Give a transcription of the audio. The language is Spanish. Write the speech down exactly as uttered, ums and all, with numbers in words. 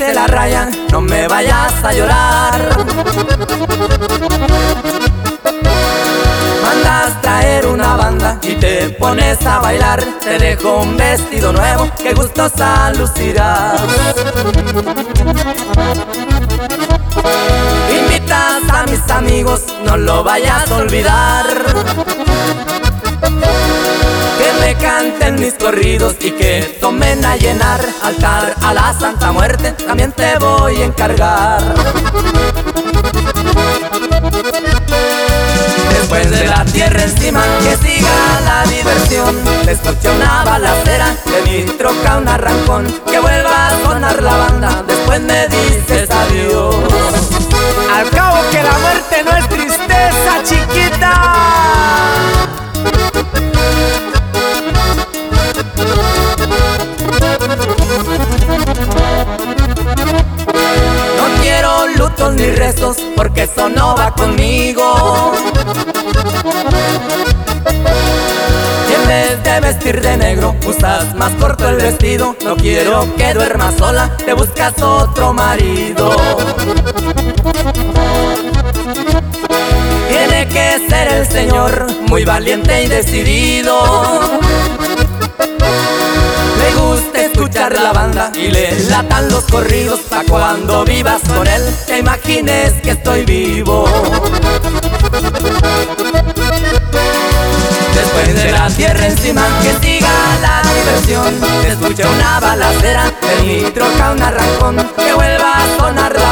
pise la raya, no me vayas a llorar. Mandas traer una banda y te pones a bailar. Te dejo un vestido nuevo, qué gustosa lucirás. Invitas a mis amigos, no lo vayas a olvidar. Que me canten mis corridos y que tomen a llenar. Altar a la Santa Muerte, también te voy a encargar. Después de la tierra encima, que siga la diversión. Te escuché una balacera, de mi troca un arrancón. Que vuelva a sonar la banda, después me dices adiós. Al cabo que la muerte no es tristeza, chiquita. No quiero lutos ni rezos, porque eso no va conmigo. Y en vez de vestir de negro, usas más corto el vestido. No quiero que duermas sola, te buscas otro marido. Tiene que ser el señor muy valiente y decidido. Le gusta escuchar la banda y le latan los corridos. Pa' cuando vivas con él, te imagines que estoy vivo. Después de la tierra encima, que siga la diversión. Te escuché una balacera, de mi troca un arrancón. Que vuelva a sonar